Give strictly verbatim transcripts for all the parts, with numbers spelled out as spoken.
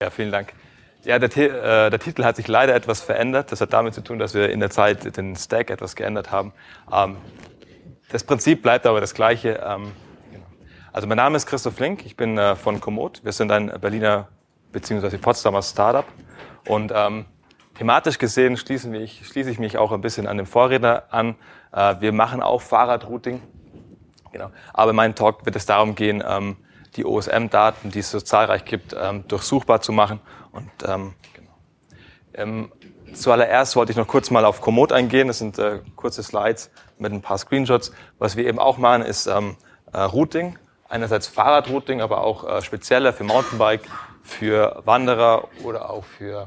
Ja, vielen Dank. Ja, der, äh, der Titel hat sich leider etwas verändert. Das hat damit zu tun, dass wir in der Zeit den Stack etwas geändert haben. Ähm, das Prinzip bleibt aber das Gleiche. Ähm, genau. Also mein Name ist Christoph Link, ich bin äh, von Komoot. Wir sind ein Berliner bzw. Potsdamer Startup. Und ähm, thematisch gesehen schließe, mich, schließe ich mich auch ein bisschen an den Vorredner an. Äh, wir machen auch Fahrradrouting. Genau. Aber in meinem Talk wird es darum gehen, ähm, die O S M-Daten, die es so zahlreich gibt, ähm, durchsuchbar zu machen. Und ähm, genau. ähm, zuallererst wollte ich noch kurz mal auf Komoot eingehen. Das sind äh, kurze Slides mit ein paar Screenshots. Was wir eben auch machen, ist ähm, äh, Routing. Einerseits Fahrradrouting, aber auch äh, spezieller für Mountainbike, für Wanderer oder auch für,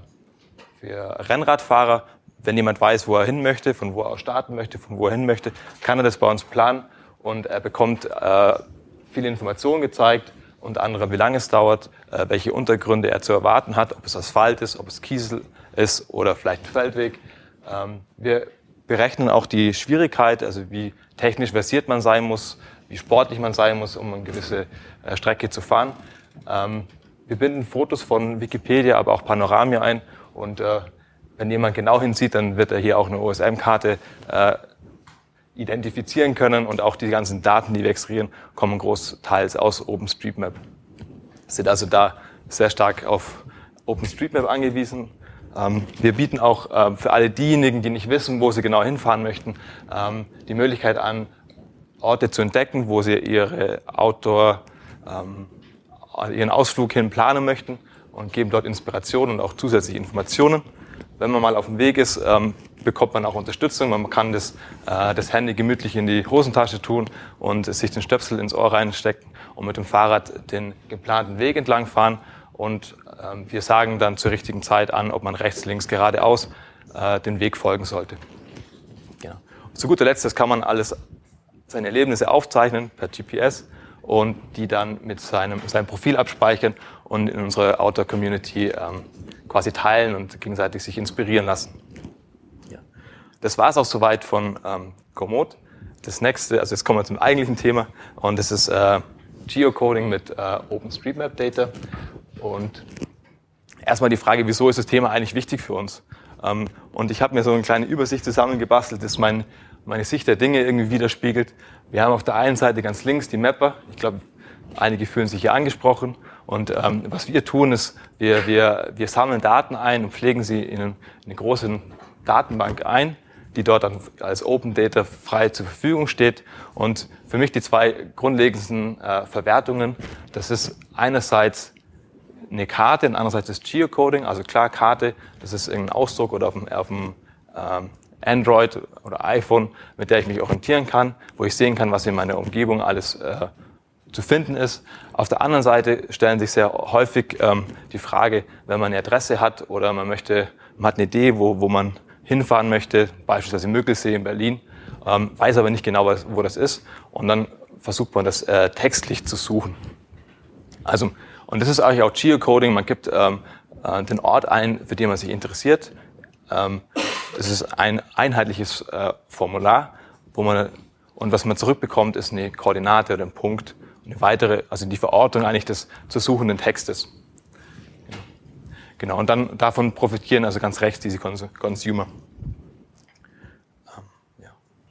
für Rennradfahrer. Wenn jemand weiß, wo er hin möchte, von wo er aus starten möchte, von wo er hin möchte, kann er das bei uns planen und er bekommt äh, viele Informationen gezeigt, unter anderem wie lange es dauert, äh, welche Untergründe er zu erwarten hat, ob es Asphalt ist, ob es Kiesel ist oder vielleicht Feldweg. Ähm, wir berechnen auch die Schwierigkeit, also wie technisch versiert man sein muss, wie sportlich man sein muss, um eine gewisse äh, Strecke zu fahren. Ähm, wir binden Fotos von Wikipedia, aber auch Panoramia ein und äh, wenn jemand genau hinsieht, dann wird er hier auch eine O S M-Karte äh, identifizieren können und auch die ganzen Daten, die wir extrahieren, kommen großteils aus OpenStreetMap. Wir sind also da sehr stark auf OpenStreetMap angewiesen. Ähm, wir bieten auch äh, für alle diejenigen, die nicht wissen, wo sie genau hinfahren möchten, ähm, die Möglichkeit an, Orte zu entdecken, wo sie ihre Outdoor, ähm, ihren Ausflug hin planen möchten und geben dort Inspiration und auch zusätzliche Informationen. Wenn man mal auf dem Weg ist, ähm, bekommt man auch Unterstützung. Man kann das, äh, das Handy gemütlich in die Hosentasche tun und sich den Stöpsel ins Ohr reinstecken und mit dem Fahrrad den geplanten Weg entlang fahren. Und ähm, wir sagen dann zur richtigen Zeit an, ob man rechts, links, geradeaus äh, den Weg folgen sollte. Genau. Zu guter Letzt, das kann man alles, seine Erlebnisse aufzeichnen per G P S und die dann mit seinem, seinem Profil abspeichern und in unsere Outdoor-Community ähm, quasi teilen und gegenseitig sich inspirieren lassen. Ja. Das war es auch soweit von ähm, Komoot. Das nächste, also jetzt kommen wir zum eigentlichen Thema und das ist äh, Geocoding mit äh, OpenStreetMap-Data. Und erstmal die Frage, wieso ist das Thema eigentlich wichtig für uns? Ähm, und ich habe mir so eine kleine Übersicht zusammengebastelt, das mein, meine Sicht der Dinge irgendwie widerspiegelt. Wir haben auf der einen Seite ganz links die Mapper. Ich glaube, einige fühlen sich hier angesprochen. Und ähm, was wir tun, ist, wir, wir, wir sammeln Daten ein und pflegen sie in, in eine große Datenbank ein, die dort dann als Open Data frei zur Verfügung steht. Und für mich die zwei grundlegendsten äh, Verwertungen, das ist einerseits eine Karte und andererseits das Geocoding. Also klar, Karte, das ist irgendein Ausdruck oder auf dem, auf dem ähm, Android oder iPhone, mit der ich mich orientieren kann, wo ich sehen kann, was in meiner Umgebung alles äh, zu finden ist. Auf der anderen Seite stellen sich sehr häufig ähm, die Frage, wenn man eine Adresse hat oder man möchte, man hat eine Idee, wo, wo man hinfahren möchte, beispielsweise Müggelsee in Berlin, ähm, weiß aber nicht genau, was, wo das ist und dann versucht man das äh, textlich zu suchen. Also, und das ist eigentlich auch Geocoding, man gibt ähm, äh, den Ort ein, für den man sich interessiert. Ähm, das ist ein einheitliches äh, Formular, wo man, und was man zurückbekommt, ist eine Koordinate oder ein Punkt, eine weitere, also die Verortung eigentlich des zu suchenden Textes. Genau, und dann davon profitieren also ganz rechts diese Consumer. Ähm, ja.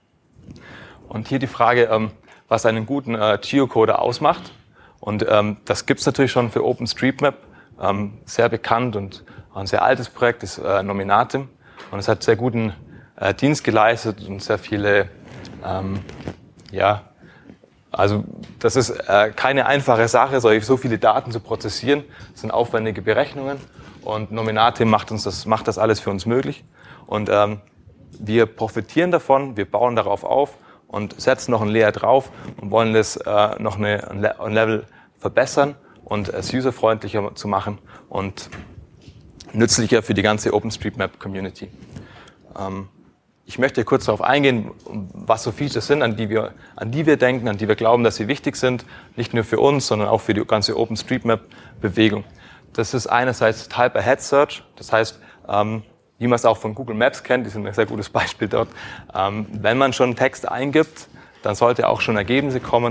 Und hier die Frage, ähm, was einen guten äh, Geocoder ausmacht. Und ähm, das gibt's natürlich schon für OpenStreetMap, ähm, sehr bekannt und auch ein sehr altes Projekt, das äh, Nominatim. Und es hat sehr guten äh, Dienst geleistet und sehr viele, ähm, ja, also das ist äh, keine einfache Sache, so viele Daten zu prozessieren. Das sind aufwendige Berechnungen und Nominatim macht uns das, macht das alles für uns möglich. Und ähm, wir profitieren davon, wir bauen darauf auf und setzen noch ein Layer drauf und wollen das äh, noch eine, ein Level verbessern und es userfreundlicher zu machen und nützlicher für die ganze OpenStreetMap-Community. Ähm, ich möchte kurz darauf eingehen, was so Features sind, an die wir, an die wir denken, an die wir glauben, dass sie wichtig sind, nicht nur für uns, sondern auch für die ganze OpenStreetMap-Bewegung. Das ist einerseits Type-Ahead-Search, das heißt, ähm, wie man es auch von Google Maps kennt, die sind ein sehr gutes Beispiel dort. Ähm, wenn man schon Text eingibt, dann sollte auch schon Ergebnisse kommen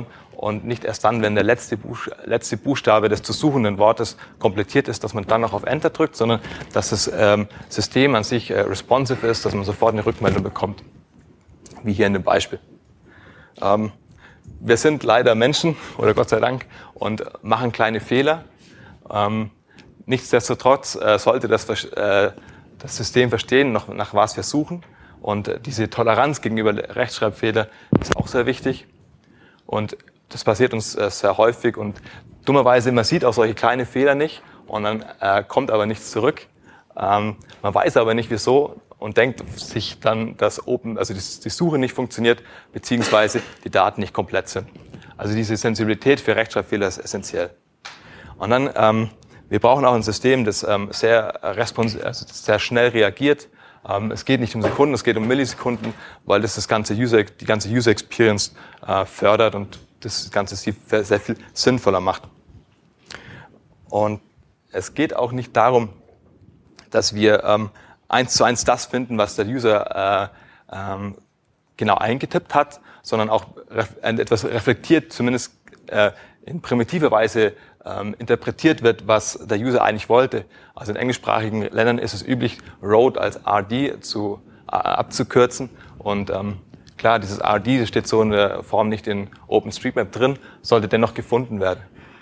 und nicht erst dann, wenn der letzte, Buch, letzte Buchstabe des zu suchenden Wortes komplettiert ist, dass man dann noch auf Enter drückt, sondern dass das ähm, System an sich äh, responsive ist, dass man sofort eine Rückmeldung bekommt, wie hier in dem Beispiel. Ähm, wir sind leider Menschen, oder Gott sei Dank, und machen kleine Fehler. Ähm, nichtsdestotrotz äh, sollte das, äh, das System verstehen, noch, nach was wir suchen. Und äh, diese Toleranz gegenüber Rechtschreibfehler ist auch sehr wichtig. Und das passiert uns äh, sehr häufig. Und dummerweise, man sieht auch solche kleine Fehler nicht und dann äh, kommt aber nichts zurück. Ähm, man weiß aber nicht wieso und denkt sich dann, dass Open, also die, die Suche nicht funktioniert, beziehungsweise die Daten nicht komplett sind. Also diese Sensibilität für Rechtschreibfehler ist essentiell. Und dann, ähm, wir brauchen auch ein System, das ähm, sehr, respons- also sehr schnell reagiert. Ähm, es geht nicht um Sekunden, es geht um Millisekunden, weil das, das ganze User, die ganze User Experience äh, fördert und das Ganze sehr, sehr viel sinnvoller macht. Und es geht auch nicht darum, dass wir ähm, eins zu eins das finden, was der User äh, ähm, genau eingetippt hat, sondern auch ref- etwas reflektiert, zumindest äh, in primitiver Weise ähm, interpretiert wird, was der User eigentlich wollte. Also in englischsprachigen Ländern ist es üblich, Road als R D zu, äh, abzukürzen. Und ähm, klar, dieses R D, das steht so in der Form nicht in OpenStreetMap drin, sollte dennoch gefunden werden.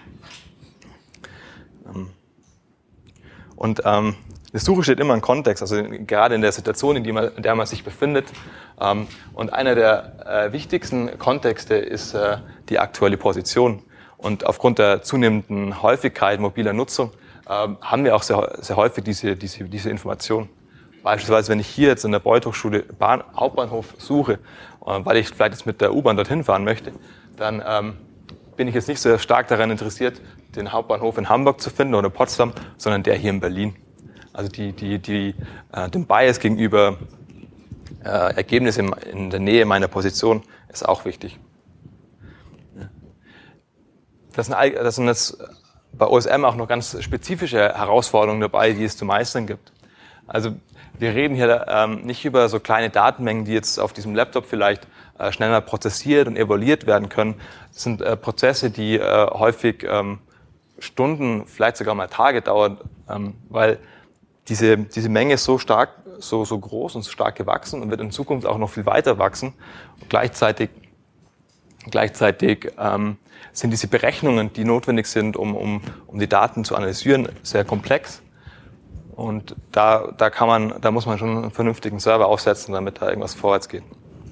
Und ähm, die Suche steht immer im Kontext, also gerade in der Situation, in, die man, in der man sich befindet. Ähm, und einer der äh, wichtigsten Kontexte ist äh, die aktuelle Position. Und aufgrund der zunehmenden Häufigkeit mobiler Nutzung ähm, haben wir auch sehr, sehr häufig diese, diese, diese Information. Beispielsweise, wenn ich hier jetzt in der Beuth-Hochschule Bahn, Hauptbahnhof suche, äh, weil ich vielleicht jetzt mit der U-Bahn dorthin fahren möchte, dann ähm, bin ich jetzt nicht so stark daran interessiert, den Hauptbahnhof in Hamburg zu finden oder Potsdam, sondern der hier in Berlin. Also die, die, die, äh, den Bias gegenüber äh, Ergebnissen in der Nähe meiner Position ist auch wichtig. Das sind, das sind jetzt bei O S M auch noch ganz spezifische Herausforderungen dabei, die es zu meistern gibt. Also wir reden hier ähm, nicht über so kleine Datenmengen, die jetzt auf diesem Laptop vielleicht äh, schneller prozessiert und evaluiert werden können. Das sind äh, Prozesse, die äh, häufig ähm, Stunden, vielleicht sogar mal Tage dauern, ähm, weil diese, diese Menge ist so stark, so, so groß und so stark gewachsen und wird in Zukunft auch noch viel weiter wachsen. Und gleichzeitig, gleichzeitig ähm, sind diese Berechnungen, die notwendig sind, um, um, um die Daten zu analysieren, sehr komplex. Und da, da kann man, da muss man schon einen vernünftigen Server aufsetzen, damit da irgendwas vorwärts geht.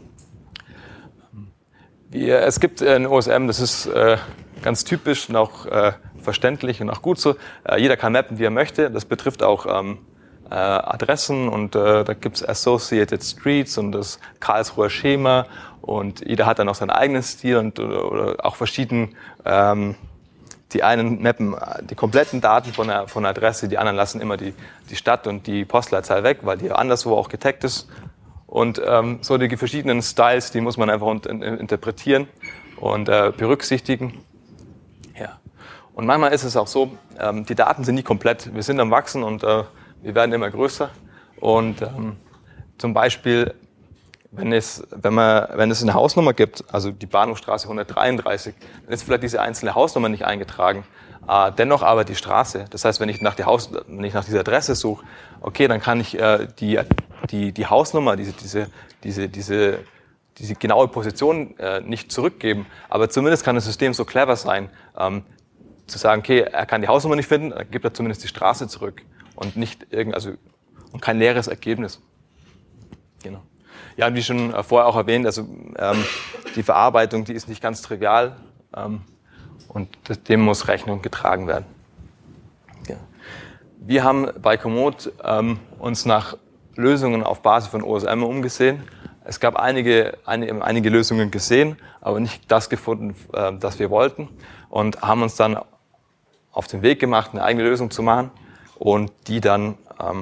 Wir, es gibt in O S M, das ist äh, ganz typisch und auch äh, verständlich und auch gut so. Äh, jeder kann mappen, wie er möchte. Das betrifft auch ähm, äh, Adressen und äh, da gibt's Associated Streets und das Karlsruher Schema und jeder hat dann auch seinen eigenen Stil und oder, oder auch verschieden. Ähm, die einen mappen die kompletten Daten von der, von der Adresse, die anderen lassen immer die, die Stadt und die Postleitzahl weg, weil die anderswo auch getaggt ist. Und ähm, so die verschiedenen Styles, die muss man einfach un- interpretieren und äh, berücksichtigen. Ja. Und manchmal ist es auch so, ähm, die Daten sind nie komplett. Wir sind am Wachsen und äh, wir werden immer größer. Und ähm, zum Beispiel, wenn es, wenn, man, wenn es eine Hausnummer gibt, also die Bahnhofstraße hundertdreiunddreißig, dann ist vielleicht diese einzelne Hausnummer nicht eingetragen. Äh, dennoch aber die Straße. Das heißt, wenn ich nach, die Haus, wenn ich nach dieser Adresse suche, okay, dann kann ich äh, die, die, die Hausnummer, diese, diese, diese, diese, diese genaue Position äh, nicht zurückgeben. Aber zumindest kann das System so clever sein, ähm, zu sagen, okay, er kann die Hausnummer nicht finden, dann gibt er zumindest die Straße zurück und nicht irgend, also und kein leeres Ergebnis. Genau. Ja, und wie schon vorher auch erwähnt, also ähm, die Verarbeitung, die ist nicht ganz trivial ähm, und das, dem muss Rechnung getragen werden. Ja. Wir haben bei Komoot ähm, uns nach Lösungen auf Basis von O S M umgesehen. Es gab einige, einige, einige Lösungen gesehen, aber nicht das gefunden, äh, das wir wollten und haben uns dann auf den Weg gemacht, eine eigene Lösung zu machen und die dann, ähm,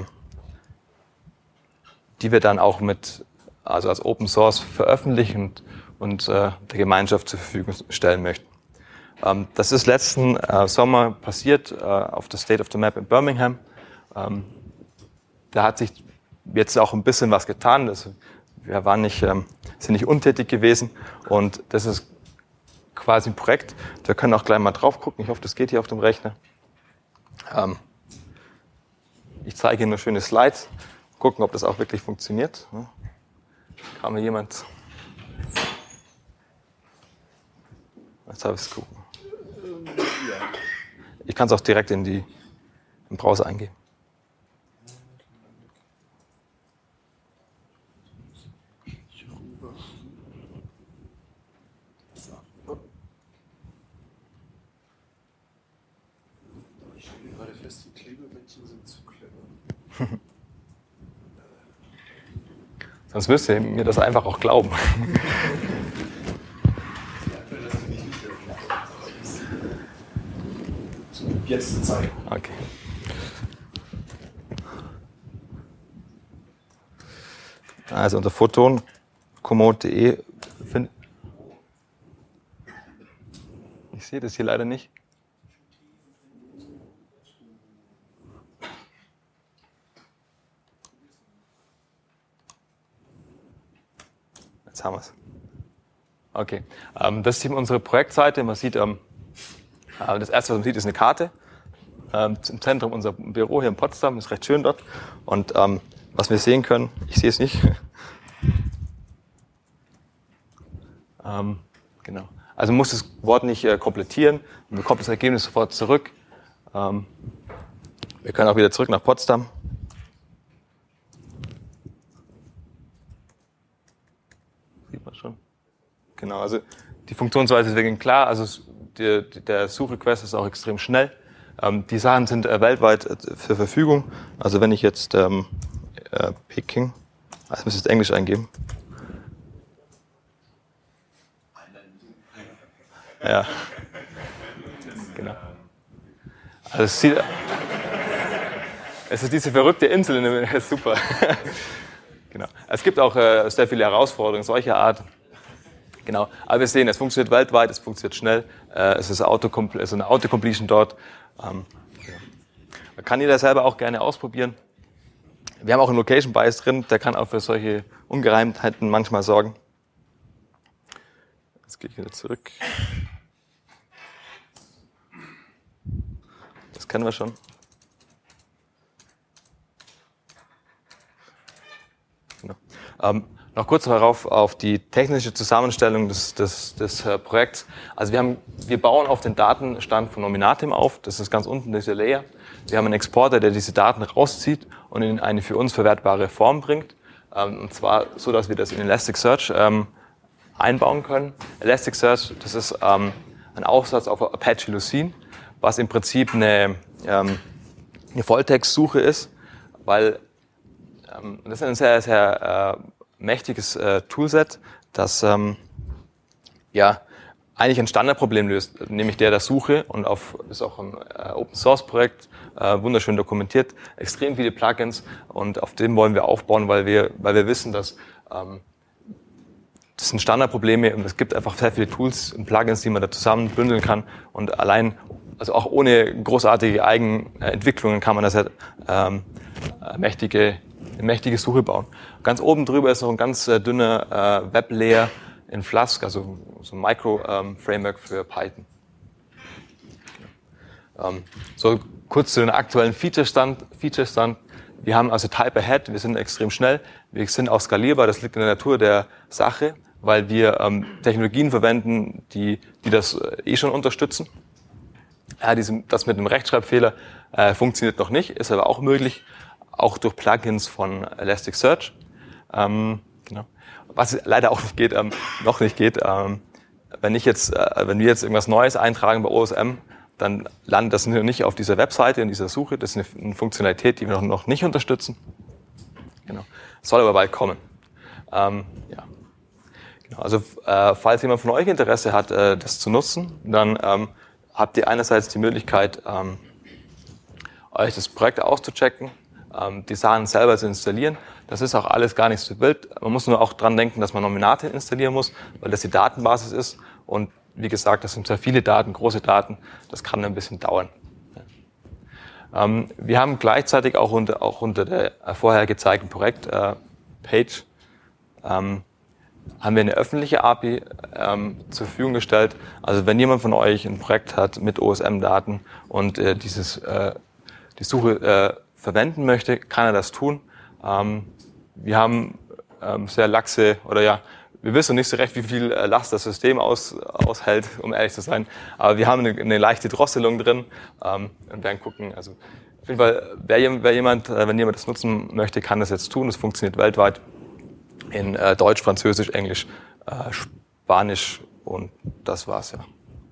die wir dann auch mit also als Open Source veröffentlichen und, und äh, der Gemeinschaft zur Verfügung stellen möchten. Ähm, das ist letzten äh, Sommer passiert äh, auf der State of the Map in Birmingham. Ähm, da hat sich jetzt auch ein bisschen was getan. Das, wir waren nicht, ähm, sind nicht untätig gewesen und das ist quasi ein Projekt. Wir können auch gleich mal drauf gucken. Ich hoffe, das geht hier auf dem Rechner. Ähm, ich zeige Ihnen nur schöne Slides. Gucken, ob das auch wirklich funktioniert. Kann mir jemand... Jetzt habe ich es gucken. Ich kann es auch direkt in die, im Browser eingeben. Ich stelle gerade fest, die Klebebändchen sind zu clever. Sonst müsst ihr mir das einfach auch glauben. Jetzt zeigen. Okay. Also unter photon komoot punkt de find ich sehe das hier leider nicht. Jetzt haben wir es. Okay, ähm, das ist eben unsere Projektseite. Man sieht, ähm, das erste, was man sieht, ist eine Karte. Ähm, im Zentrum unser Büro hier in Potsdam, ist recht schön dort. Und ähm, was wir sehen können, ich sehe es nicht. ähm, genau. Also man muss das Wort nicht äh, komplettieren. Man bekommt das Ergebnis sofort zurück. Ähm, wir können auch wieder zurück nach Potsdam. Sieht man schon. Genau, also die Funktionsweise ist wirklich klar. Also die, der Suchrequest ist auch extrem schnell. Ähm, die Sachen sind äh, weltweit äh, zur Verfügung. Also wenn ich jetzt ähm, äh, Peking, also muss ich jetzt Englisch eingeben. Ja. Genau. Also es, sieht, es ist diese verrückte Insel, in der, super. Genau. Es gibt auch äh, sehr viele Herausforderungen solcher Art. Genau. Aber wir sehen, es funktioniert weltweit, es funktioniert schnell. Äh, es ist Autocompl- also eine Autocompletion dort. Ähm, ja. Man kann jeder selber auch gerne ausprobieren. Wir haben auch einen Location Bias drin, der kann auch für solche Ungereimtheiten manchmal sorgen. Jetzt gehe ich wieder zurück. Das kennen wir schon. Genau. Ähm, noch kurz darauf auf die technische Zusammenstellung des, des, des äh, Projekts. Also wir, haben, wir bauen auf den Datenstand von Nominatim auf. Das ist ganz unten dieser Layer. Wir haben einen Exporter, der diese Daten rauszieht und in eine für uns verwertbare Form bringt. Ähm, und zwar so, dass wir das in Elasticsearch ähm, einbauen können. Elasticsearch, das ist ähm, ein Aufsatz auf Apache Lucene, was im Prinzip eine, ähm, eine Volltextsuche ist, weil ähm, das ist ein sehr, sehr äh, mächtiges äh, Toolset, das ähm, ja eigentlich ein Standardproblem löst, nämlich der der Suche, und auf ist auch ein äh, Open Source Projekt, äh, wunderschön dokumentiert, extrem viele Plugins, und auf dem wollen wir aufbauen, weil wir weil wir wissen, dass ähm, das sind Standardprobleme und es gibt einfach sehr viele Tools und Plugins, die man da zusammen bündeln kann, und allein, also auch ohne großartige Eigenentwicklungen kann man das ja ähm, mächtige eine mächtige Suche bauen. Ganz oben drüber ist noch ein ganz äh, dünner äh, Web-Layer in Flask, also so ein Micro-Framework ähm, für Python. Ähm, so kurz zu den aktuellen Featurestand. Featurestand. Wir haben also Type Ahead, wir sind extrem schnell, wir sind auch skalierbar, das liegt in der Natur der Sache, weil wir ähm, Technologien verwenden, die, die das äh, eh schon unterstützen. Ja, diese, das mit einem Rechtschreibfehler äh, funktioniert noch nicht, ist aber auch möglich, auch durch Plugins von Elasticsearch. Ähm, genau. Was leider auch nicht geht, ähm, noch nicht geht, ähm, wenn ich jetzt, äh, wenn wir jetzt irgendwas Neues eintragen bei O S M, dann landet das nicht auf dieser Webseite, in dieser Suche. Das ist eine Funktionalität, die wir noch nicht unterstützen. Genau. Soll aber bald kommen. Ähm, ja. Genau. Also äh, falls jemand von euch Interesse hat, äh, das zu nutzen, dann ähm, habt ihr einerseits die Möglichkeit, ähm, euch das Projekt auszuchecken, ähm, die Sachen selber zu installieren. Das ist auch alles gar nicht so wild. Man muss nur auch dran denken, dass man Nominatim installieren muss, weil das die Datenbasis ist. Und wie gesagt, das sind sehr viele Daten, große Daten. Das kann ein bisschen dauern. Ähm, wir haben gleichzeitig auch unter, auch unter der vorher gezeigten Projekt äh, Page ähm, haben wir eine öffentliche A P I ähm, zur Verfügung gestellt. Also wenn jemand von euch ein Projekt hat mit O S M-Daten und äh, dieses, äh, die Suche äh, verwenden möchte, kann er das tun. Ähm, wir haben ähm, sehr laxe, oder ja, wir wissen nicht so recht, wie viel äh, Last das System aus, aushält, um ehrlich zu sein. Aber wir haben eine, eine leichte Drosselung drin ähm, und werden gucken. Also auf jeden Fall, wer, wer jemand, äh, wenn jemand das nutzen möchte, kann das jetzt tun. Das funktioniert weltweit in äh, Deutsch, Französisch, Englisch, äh, Spanisch und das war's, ja.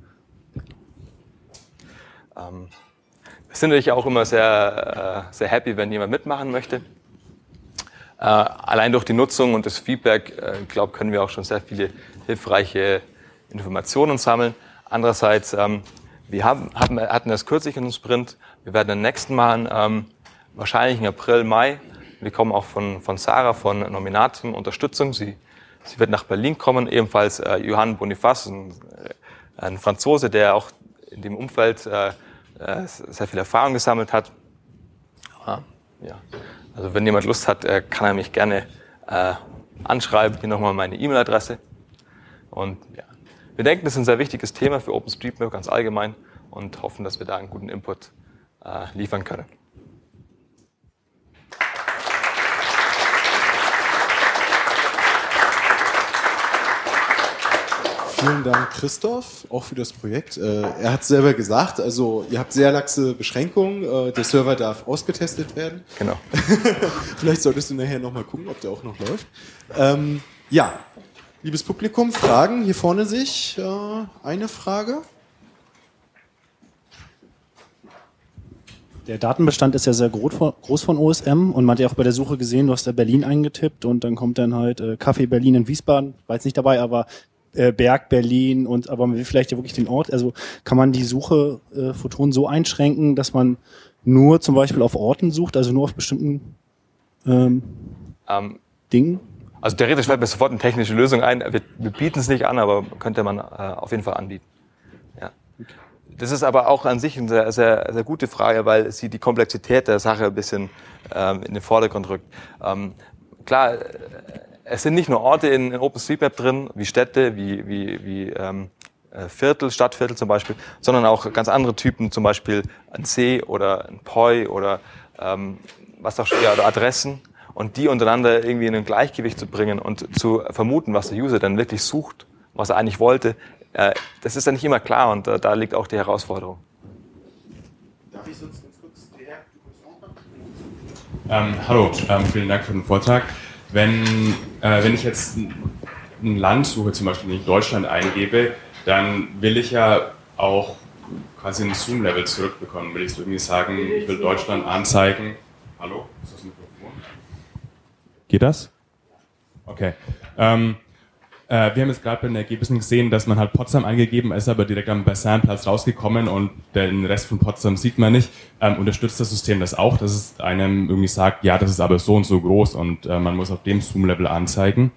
Ähm, wir sind natürlich auch immer sehr, äh, sehr happy, wenn jemand mitmachen möchte. Äh, allein durch die Nutzung und das Feedback, äh, ich glaube, können wir auch schon sehr viele hilfreiche Informationen sammeln. Andererseits, ähm, wir haben, haben, hatten das kürzlich in einem Sprint. Wir werden den nächsten machen, ähm, wahrscheinlich im April, Mai. Wir kommen auch von, von Sarah von Nominatum Unterstützung. Sie, sie wird nach Berlin kommen. Ebenfalls äh, Johann Boniface, ein, ein Franzose, der auch in dem Umfeld äh, äh, sehr viel Erfahrung gesammelt hat. Ah, ja. Also wenn jemand Lust hat, äh, kann er mich gerne äh, anschreiben. Hier nochmal meine E-Mail-Adresse. Und ja, wir denken, das ist ein sehr wichtiges Thema für OpenStreetMap ganz allgemein und hoffen, dass wir da einen guten Input äh, liefern können. Vielen Dank, Christoph, auch für das Projekt. Äh, er hat es selber gesagt, also ihr habt sehr laxe Beschränkungen. Äh, der Server darf ausgetestet werden. Genau. Vielleicht solltest du nachher nochmal gucken, ob der auch noch läuft. Ähm, ja, liebes Publikum, Fragen? Hier vorne sich äh, eine Frage. Der Datenbestand ist ja sehr groß von O S M und man hat ja auch bei der Suche gesehen, du hast da Berlin eingetippt und dann kommt dann halt äh, Café Berlin in Wiesbaden, war jetzt nicht dabei, aber äh, Berg Berlin und aber man will vielleicht ja wirklich den Ort, also kann man die Suche äh, Photon so einschränken, dass man nur zum Beispiel auf Orten sucht, also nur auf bestimmten ähm, ähm, Dingen? Also theoretisch fällt mir sofort eine technische Lösung ein, wir, wir bieten es nicht an, aber könnte man äh, auf jeden Fall anbieten. Ja. Das ist aber auch an sich eine sehr, sehr, sehr gute Frage, weil sie die Komplexität der Sache ein bisschen ähm, in den Vordergrund rückt. Ähm, klar, es sind nicht nur Orte in, in OpenStreetMap drin, wie Städte, wie, wie, wie ähm, Viertel, Stadtviertel zum Beispiel, sondern auch ganz andere Typen, zum Beispiel ein See oder ein P O I oder ähm, was auch ja, oder Adressen. Und die untereinander irgendwie in ein Gleichgewicht zu bringen und zu vermuten, was der User dann wirklich sucht, was er eigentlich wollte, das ist ja nicht immer klar und da liegt auch die Herausforderung. Darf ich sonst ganz kurz die Herr, ähm, Hallo, ähm, vielen Dank für den Vortrag. Wenn, äh, wenn ich jetzt ein Land suche, zum Beispiel wenn ich Deutschland eingebe, dann will ich ja auch quasi ein Zoom-Level zurückbekommen. Will ich so irgendwie sagen, ich will Deutschland anzeigen. Hallo, ist das Mikrofon? Geht das? Okay. Ähm, Äh, wir haben jetzt gerade bei den Ergebnissen gesehen, dass man halt Potsdam eingegeben ist, aber direkt am Bassin-Platz rausgekommen und den Rest von Potsdam sieht man nicht. Ähm, unterstützt das System das auch, dass es einem irgendwie sagt, ja, das ist aber so und so groß und äh, man muss auf dem Zoom-Level anzeigen?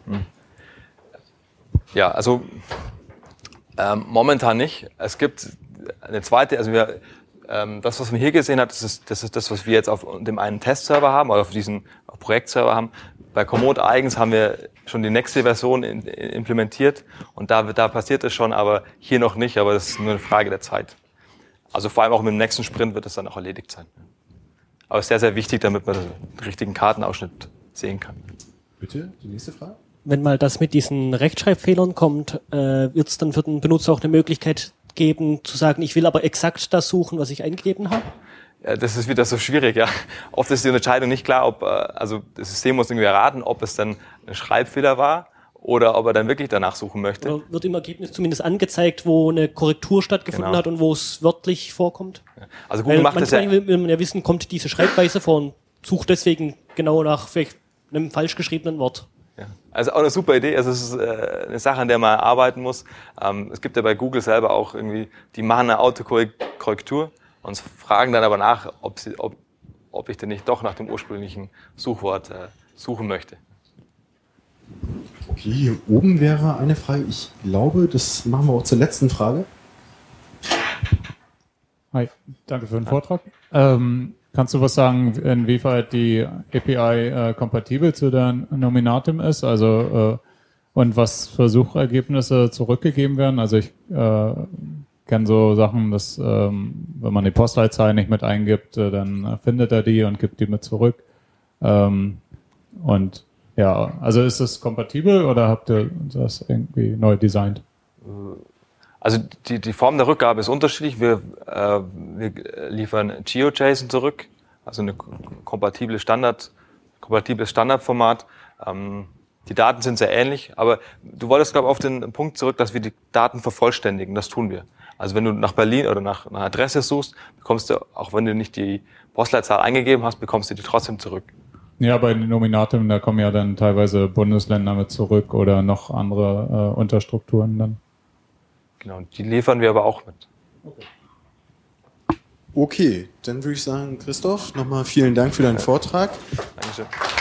Ja, also ähm, momentan nicht. Es gibt eine zweite, also wir, ähm, das, was man hier gesehen hat, das ist, das ist das, was wir jetzt auf dem einen Testserver haben oder auf diesem Projektserver haben. Bei Komoot eigens haben wir schon die nächste Version in, in, implementiert und da, da passiert es schon, aber hier noch nicht, aber das ist nur eine Frage der Zeit. Also vor allem auch mit dem nächsten Sprint wird es dann auch erledigt sein. Aber es ist sehr, sehr wichtig, damit man den richtigen Kartenausschnitt sehen kann. Bitte, die nächste Frage. Wenn mal das mit diesen Rechtschreibfehlern kommt, äh, wird es dann für den Benutzer auch eine Möglichkeit geben, zu sagen, ich will aber exakt das suchen, was ich eingegeben habe? Ja, das ist wieder so schwierig, ja. Oft ist die Unterscheidung nicht klar, ob, also das System muss irgendwie erraten, ob es dann ein Schreibfehler war oder ob er dann wirklich danach suchen möchte. Oder wird im Ergebnis zumindest angezeigt, wo eine Korrektur stattgefunden genau. hat und wo es wörtlich vorkommt? Also Google Weil macht das ja. Manchmal will man ja wissen, kommt diese Schreibweise vor und sucht deswegen genau nach vielleicht einem falsch geschriebenen Wort. Ja. Also auch eine super Idee. Also es ist äh, eine Sache, an der man arbeiten muss. Ähm, es gibt ja bei Google selber auch irgendwie, die machen eine Autokorrektur. Und fragen dann aber nach, ob, sie, ob, ob ich denn nicht doch nach dem ursprünglichen Suchwort äh, suchen möchte. Okay, hier oben wäre eine Frage. Ich glaube, das machen wir auch zur letzten Frage. Hi, danke für den Vortrag. Ähm, kannst du was sagen, inwieweit die A P I äh, kompatibel zu der Nominatim ist? Also äh, Und was für Suchergebnisse zurückgegeben werden? Also ich äh, kenne so Sachen, dass ähm, wenn man die Postleitzahl nicht mit eingibt, äh, dann findet er die und gibt die mit zurück. Ähm, und ja, also ist es kompatibel oder habt ihr das irgendwie neu designt? Also die, die Form der Rückgabe ist unterschiedlich. Wir, äh, wir liefern GeoJSON zurück, also eine kompatible Standard, kompatibles Standardformat. Ähm, die Daten sind sehr ähnlich, aber du wolltest, glaube ich, auf den Punkt zurück, dass wir die Daten vervollständigen. Das tun wir. Also wenn du nach Berlin oder nach einer Adresse suchst, bekommst du, auch wenn du nicht die Postleitzahl eingegeben hast, bekommst du die trotzdem zurück. Ja, bei den Nominatum, da kommen ja dann teilweise Bundesländer mit zurück oder noch andere äh, Unterstrukturen dann. Genau, die liefern wir aber auch mit. Okay, okay, dann würde ich sagen, Christoph, nochmal vielen Dank für deinen Vortrag. Dankeschön.